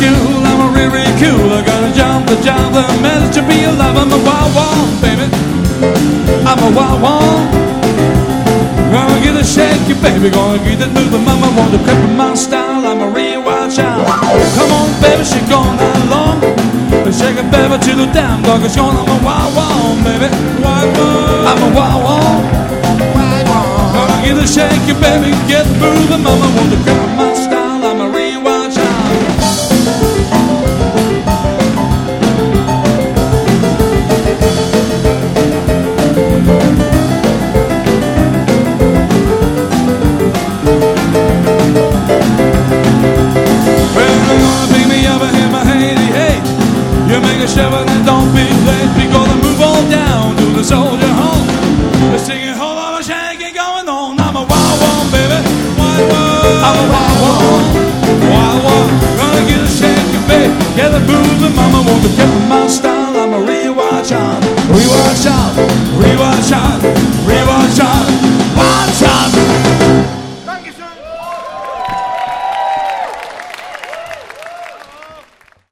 school, I'm a really cool. I got a job, the managed to be alive. I'm a wild one, baby. I'm a wild one. Gonna get a shaky, baby. Gonna get that moving, mama. Want to cripple my style. I'm a real wild child. Come on, baby, she gone that long. Shake it, baby, till the damn dog is gone. I'm a wild one, baby. Wild one. I'm a wild one. Wild one. Gonna get a shaky, baby. Get moving, mama. Want to cripple my style. I'm a real wild child. You make a shiver and don't be late. We gonna move on down to the soldier home. Let's sing a whole lot of shaking going on. I'm a wild one, baby. Wild one. I'm a wild one. Wild one. Gonna get a shaking, baby. Get a moving, mama. Want to get my style.